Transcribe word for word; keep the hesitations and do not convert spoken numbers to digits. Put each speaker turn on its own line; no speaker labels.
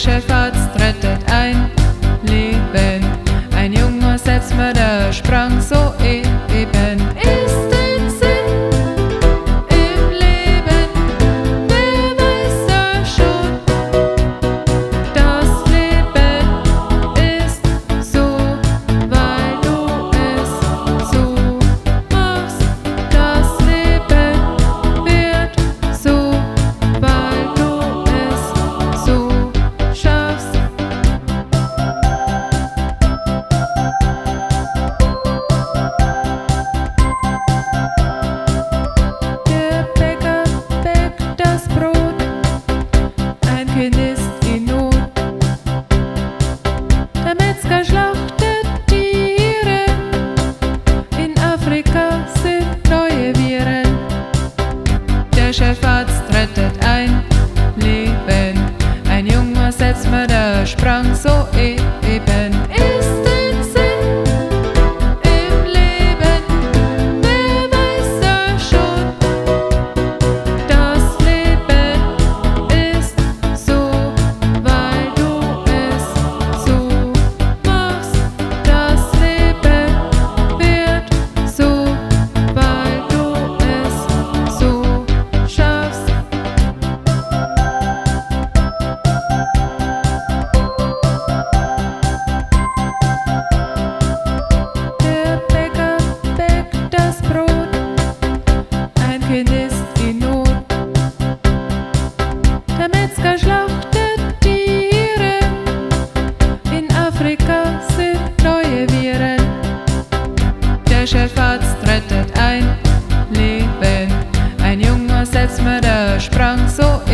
Chefarzt rettet ein Leben. Ein Junge setzt mir, der sprang so eben. Ist ein Sinn im Leben, wer weiß das schon? Das Leben ist so, weil du es so machst. Das Leben wird so, weil du es so schaffst. Der Bäcker bäckt das Brot, ein Kind ist in Not. Der Metzger schlachtet Tiere, in Afrika sind neue Viren. Der Chefarzt rettet ein Leben, ein Junge setzt mir, der sprang so eben. Ist ein Sinn im Leben, wer weiß das schon? Das Leben ist so, weil du es so machst. Das Leben wird so, weil du es so schaffst. Der Bäcker bäckt das Brot, ein Kind ist in Not. Der Metzger schlachtet Tiere, in Afrika sind neue Viren. Der Chefarzt rettet ein Leben, ein Junge setzt mir, der sprang so